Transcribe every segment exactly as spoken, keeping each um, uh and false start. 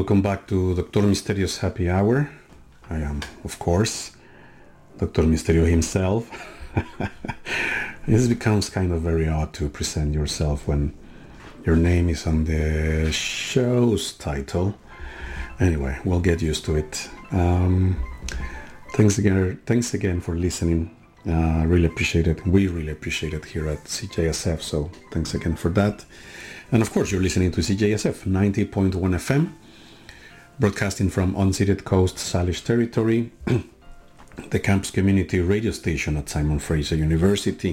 Welcome back to Doctor Misterio's Happy Hour. I am, of course, Doctor Misterio himself. This becomes kind of very odd to present yourself when your name is on the show's title. Anyway, we'll get used to it. Um, thanks again, thanks again for listening. I uh, really appreciate it. We really appreciate it here at C J S F, so thanks again for that. And of course, you're listening to C J S F ninety point one F M, broadcasting from unceded Coast Salish territory, the campus community radio station at Simon Fraser University.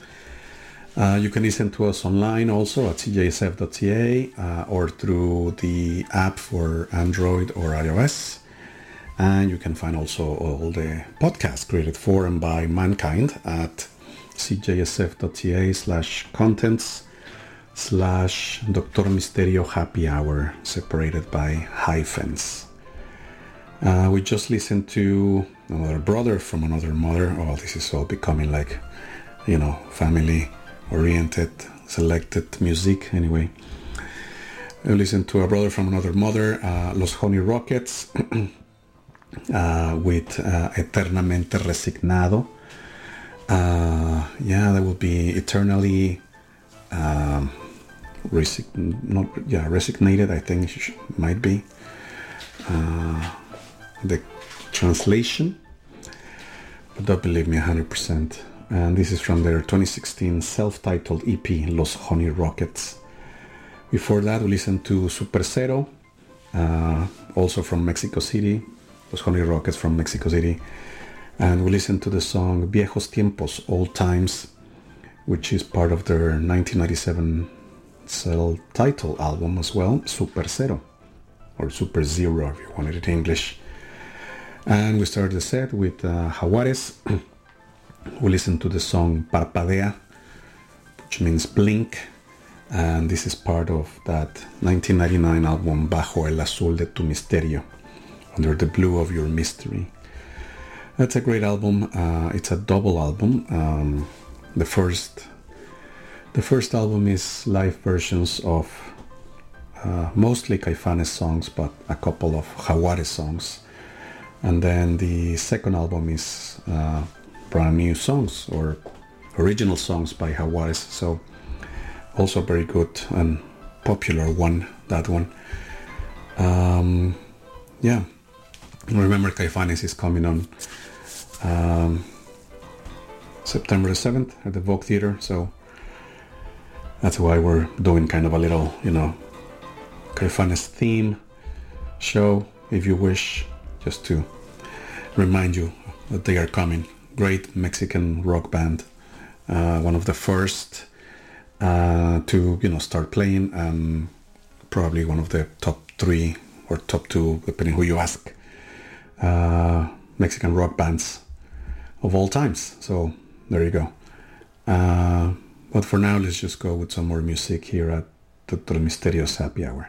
Uh, you can listen to us online also at c j s f dot c a uh, or through the app for Android or iOS. And you can find also all the podcasts created for and by mankind at c j s f dot c a slash contents slash Doctor Misterio Happy Hour, separated by hyphens. Uh, we just listened to another brother from another mother. Oh, this is all becoming like, you know, family-oriented, selected music. Anyway, we listened to a brother from another mother, uh, Los Honey Rockets, uh, with uh, Eternamente Resignado. Uh, yeah, that will be eternally... Um, Resign, not yeah, resignated. I think it should, might be uh, the translation, but don't believe me one hundred percent. And this is from their twenty sixteen self-titled E P, Los Honey Rockets. Before that, we listened to Super Zero, uh, also from Mexico City. Los Honey Rockets from Mexico City, and we listened to the song Viejos Tiempos, Old Times, which is part of their nineteen ninety-seven self-titled album as well, Super Zero, or Super Zero if you wanted it in English. And we started the set with uh, Jaguares. We listened to the song Parpadea, which means blink, and this is part of that nineteen ninety-nine album Bajo el Azul de tu Misterio, Under the Blue of Your Mystery. That's a great album. Uh, it's a double album. Um, the first The first album is live versions of uh, mostly Caifanes songs, but a couple of Jaguares songs. And then the second album is uh, brand new songs or original songs by Jaguares. So also very good and popular one, that one. Um, yeah, remember Caifanes is coming on um, September the seventh at the Vogue Theater, so that's why we're doing kind of a little, you know, Caifanes theme show, if you wish, just to remind you that they are coming. Great Mexican rock band, uh, one of the first uh, to, you know, start playing, and probably one of the top three or top two, depending who you ask, uh, Mexican rock bands of all times. So there you go. Uh, But for now, let's just go with some more music here at Doctor Misterio's Happy Hour.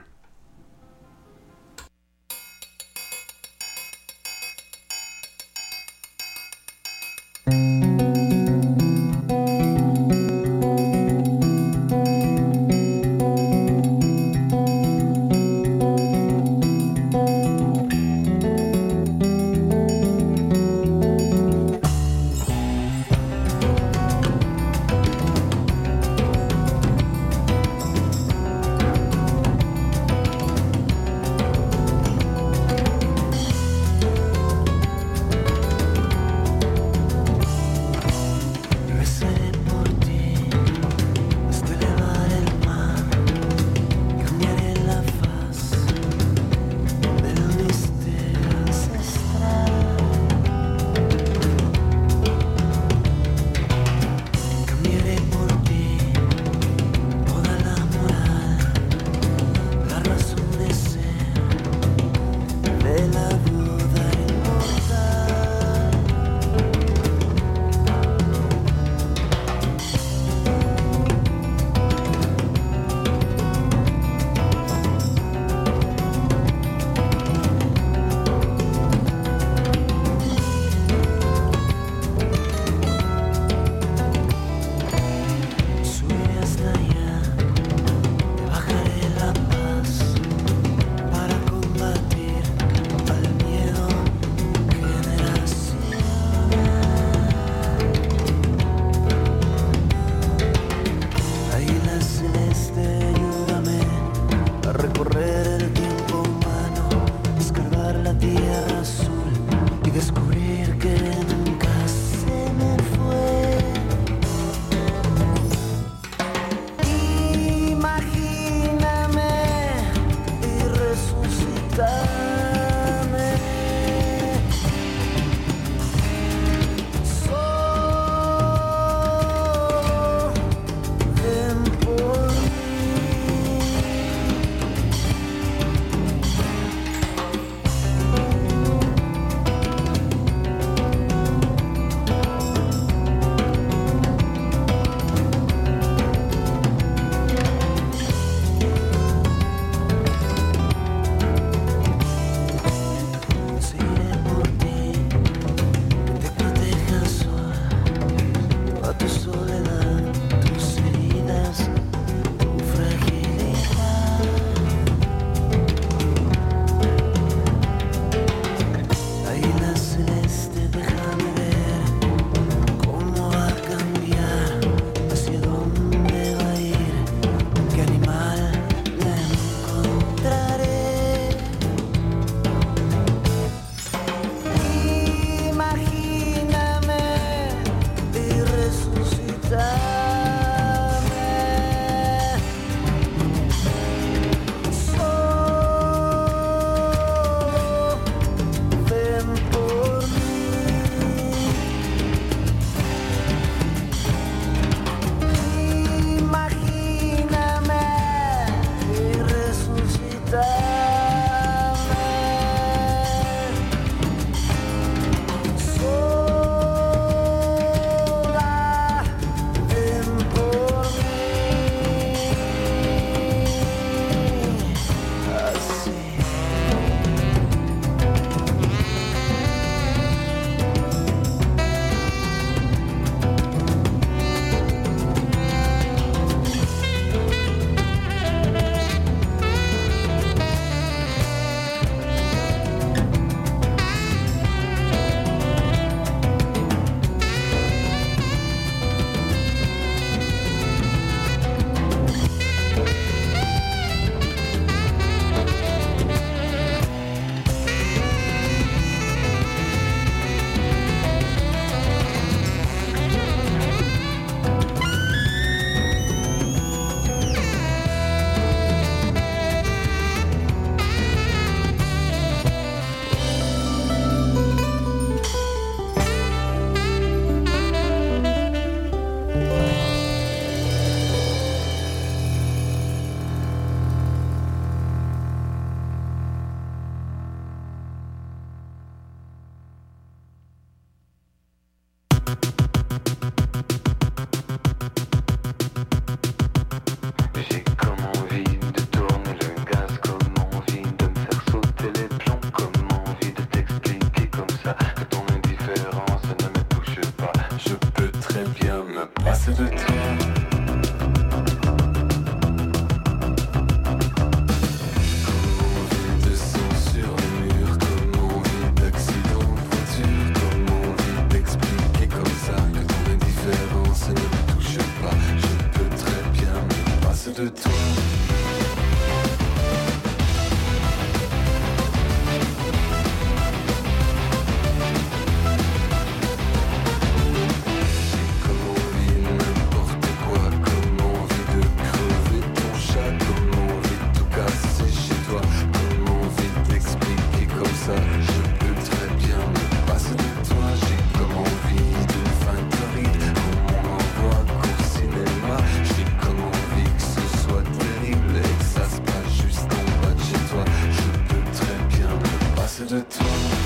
passer de toi. De toi. De toi.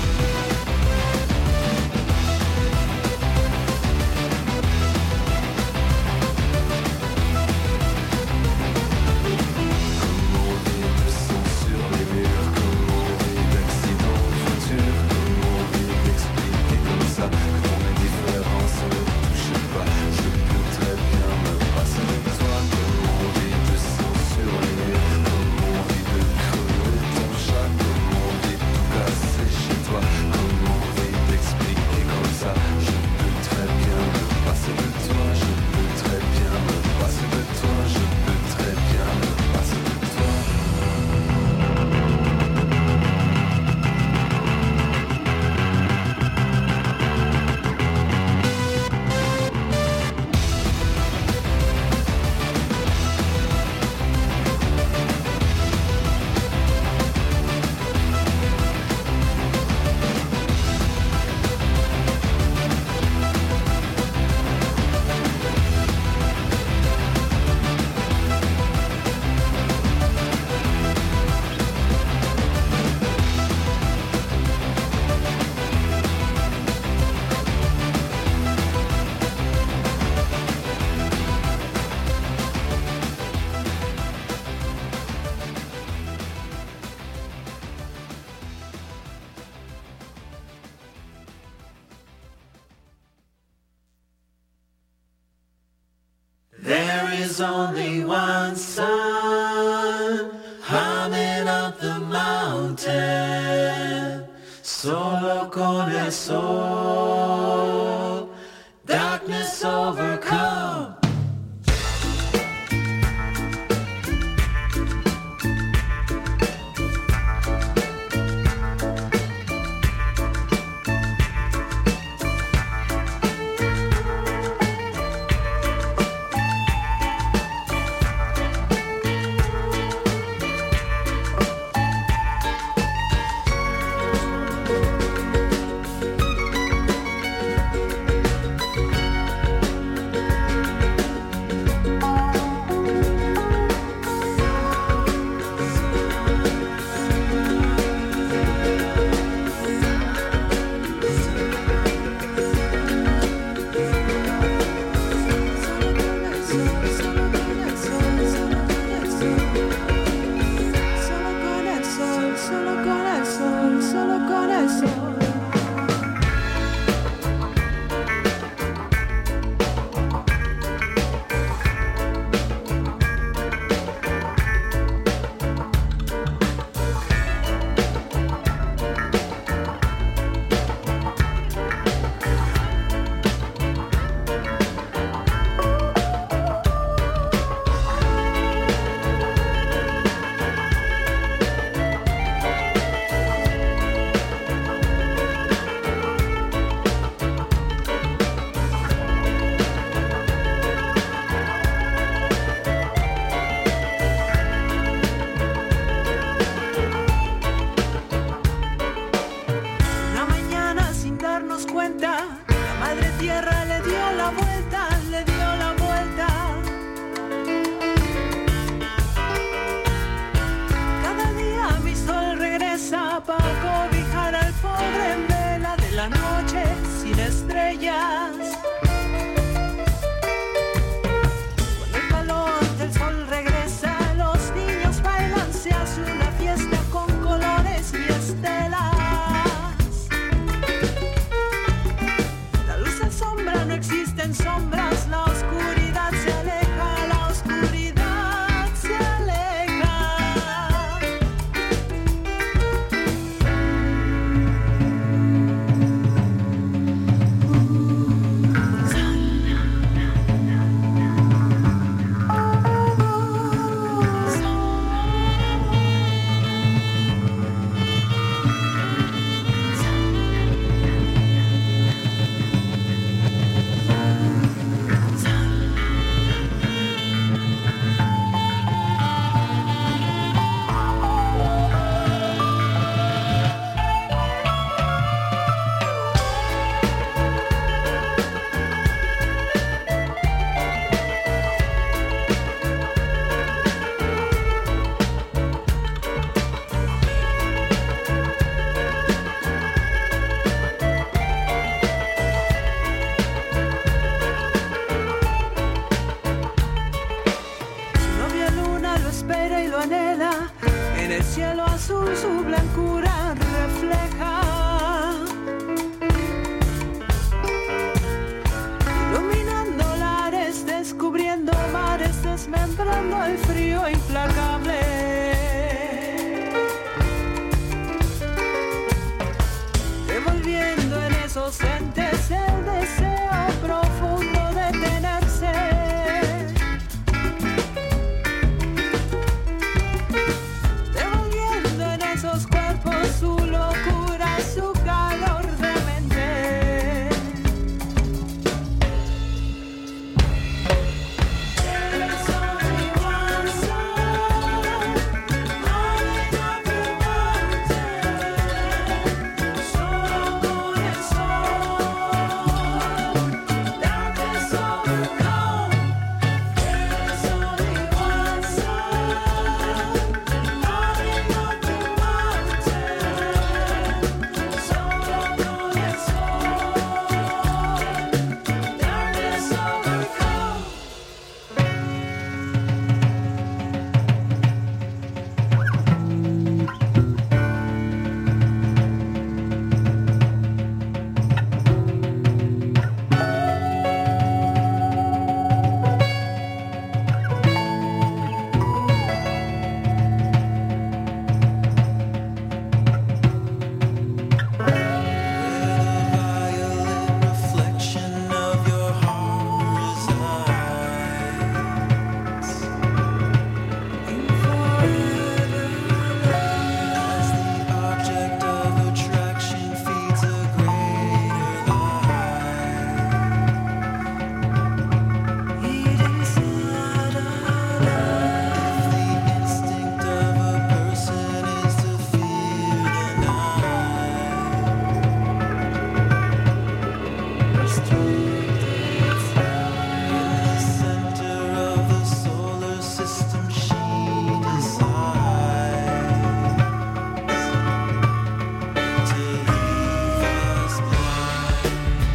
There's only one sun humming up the mountain, solo con el sol, darkness overcome. Sombras, la oscuridad. azul su blancura refleja, iluminando lares, descubriendo mares, desmembrando el frío implacable. Devolviendo en esos entes el deseo profundo de tenerse. Devolviendo en esos cuerpos su locura, su calor de mente. There's only one sun, high up the mountain, solo con el sol, darkness overcome. There's only one sun, high up the mountain, solo con el sol, darkness overcome. Reflection of your heart resides in forever. As the object of attraction feeds a greater light, eating slaughter. If the instinct of a person is to fear the night, restricted in the center of the solar system, she decides to leave us blind.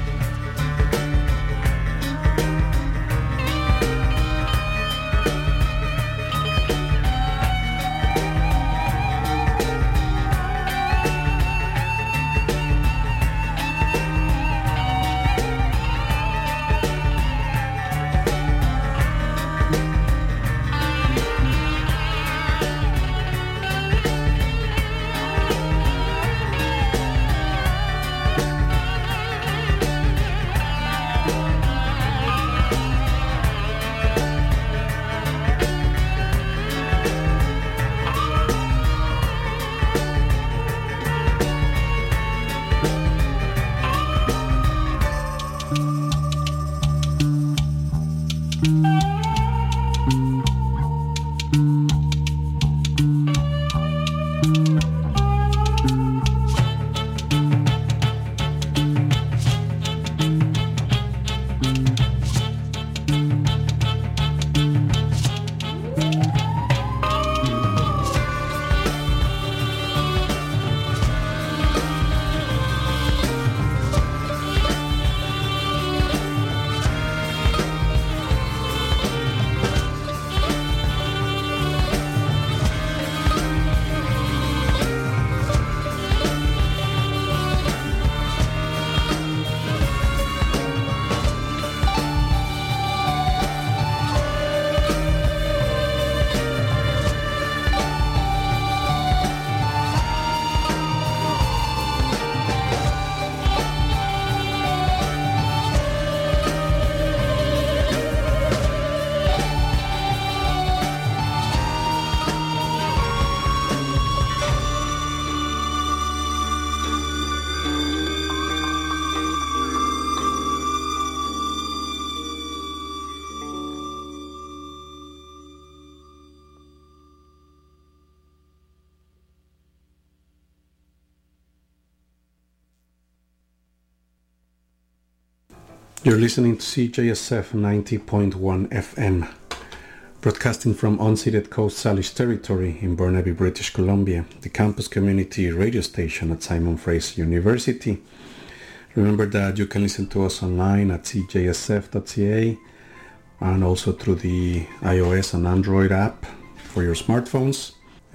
You're listening to C J S F ninety point one F M, broadcasting from unceded Coast Salish territory in Burnaby, British Columbia, the campus community radio station at Simon Fraser University. Remember that you can listen to us online at c j s f dot c a and also through the iOS and Android app for your smartphones.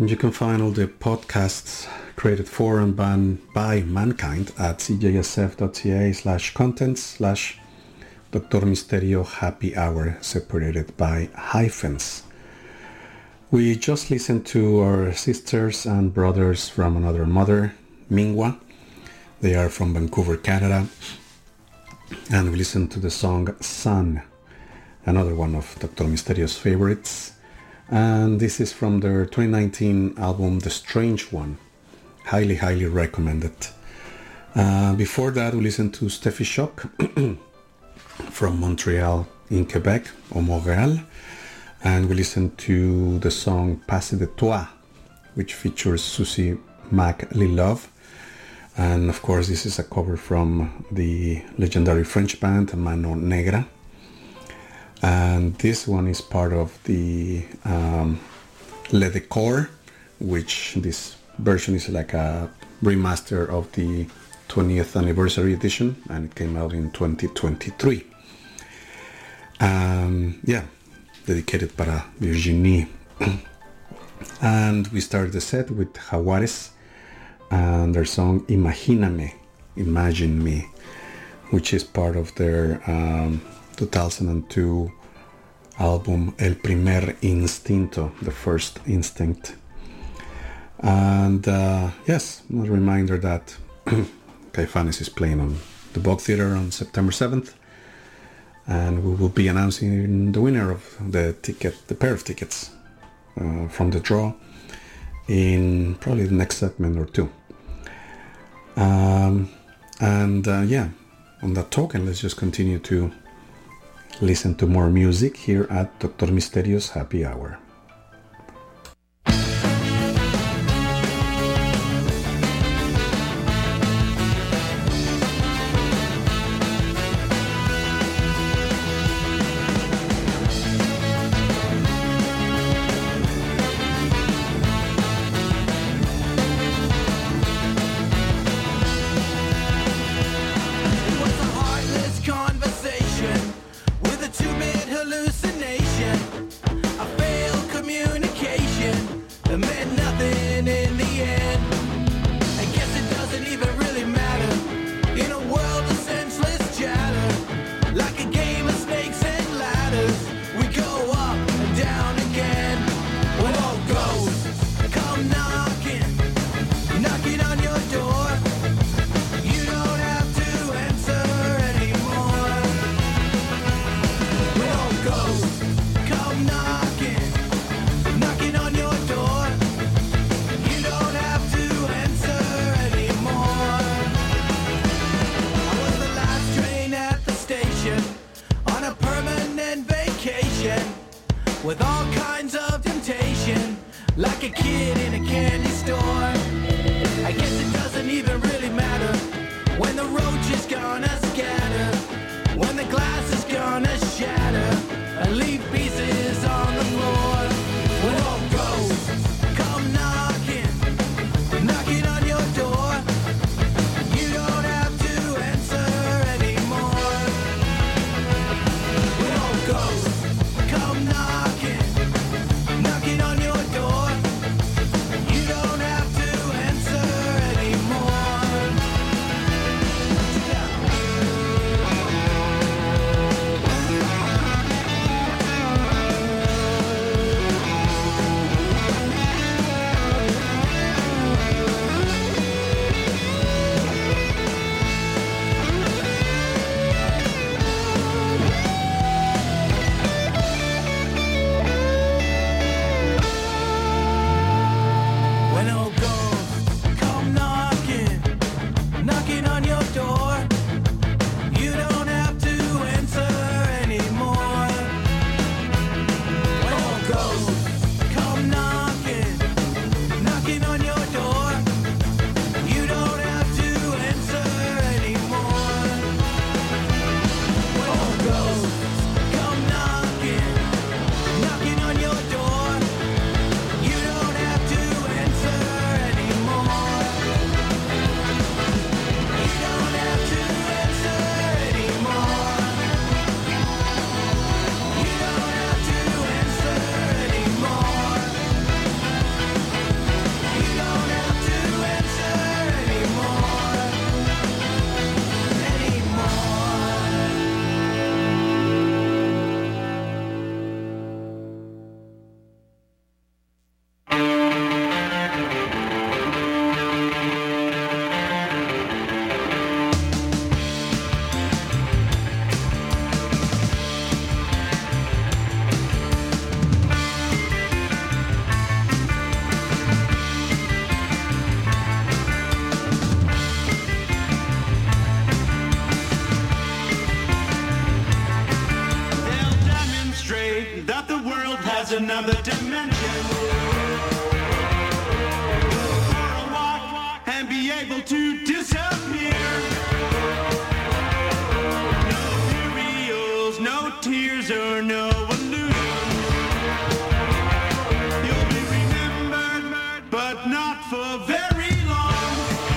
And you can find all the podcasts created for and ban- by mankind at cjsf.ca slash contents slash Doctor Misterio Happy Hour, separated by hyphens. We just listened to our sisters and brothers from another mother, Mingwa. They are from Vancouver, Canada. And we listened to the song Sun, another one of Doctor Misterio's favorites. And this is from their twenty nineteen album The Strange One. Highly, highly recommended. Uh, before that, we listened to Steffi Shock from Montreal in Quebec, or Montréal. And we listened to the song Passe de Toi, which features Susie MacLelove. And of course, this is a cover from the legendary French band Mano Negra. And this one is part of the um, Le Décor, which this version is like a remaster of the twentieth anniversary edition, and it came out in twenty twenty-three. Um, yeah, dedicated para Virginie. And we started the set with Jaguares and their song Imagíname, Imagine Me, which is part of their um, two thousand two album El Primer Instinto, the first instinct. And uh, yes, a reminder that Caifanes is playing on the Bog Theatre on September seventh, and we will be announcing the winner of the ticket, the pair of tickets uh, from the draw in probably the next segment or two. Um, and uh, yeah, on that token, let's just continue to listen to more music here at Doctor Misterio's Happy Hour. Knocking on your door, you don't have to has another dimension. Go for a walk and be able to disappear. No burials, no tears, or no illusion. You'll be remembered, but not for very long.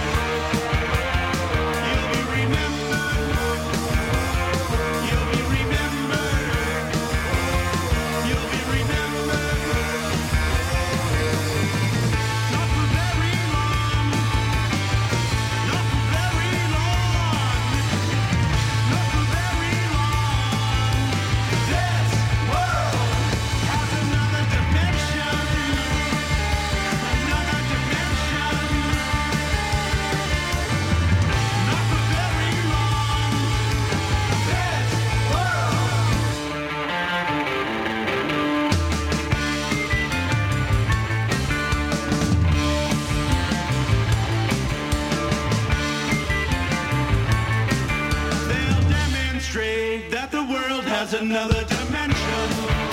You'll be remembered. You'll be remembered. You'll be remembered. Not for very long. Not for very long. Not for very long. This world has another dimension. Another dimension. Not for very long. This world. They'll demonstrate that the world has another dimension.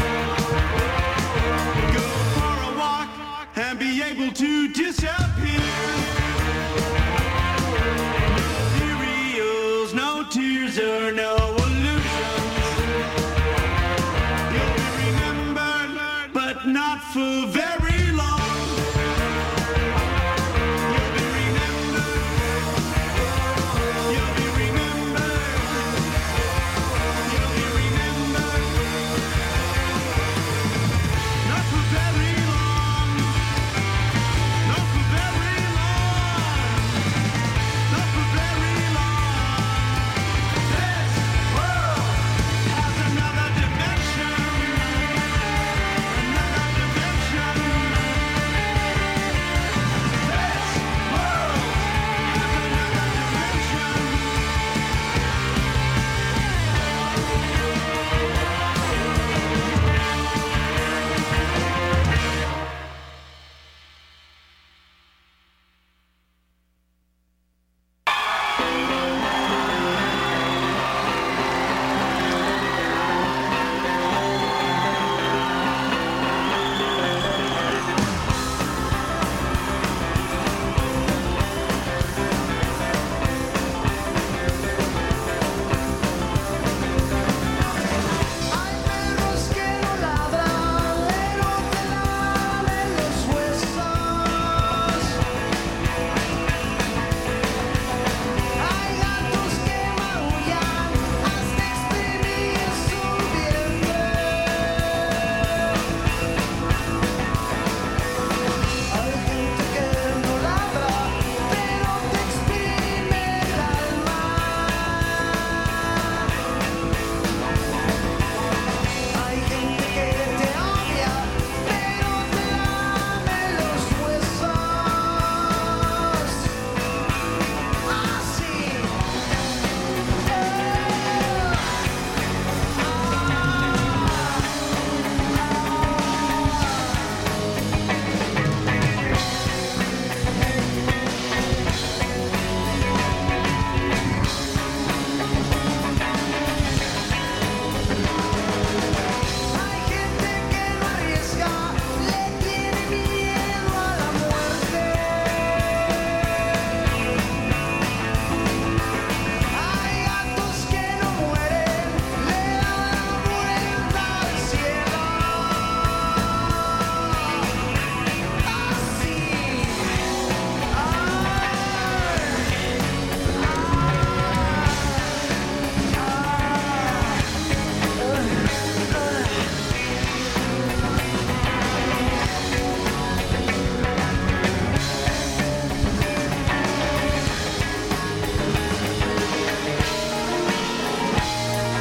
Go for a walk and be able to disappear. No cereals, no tears, or no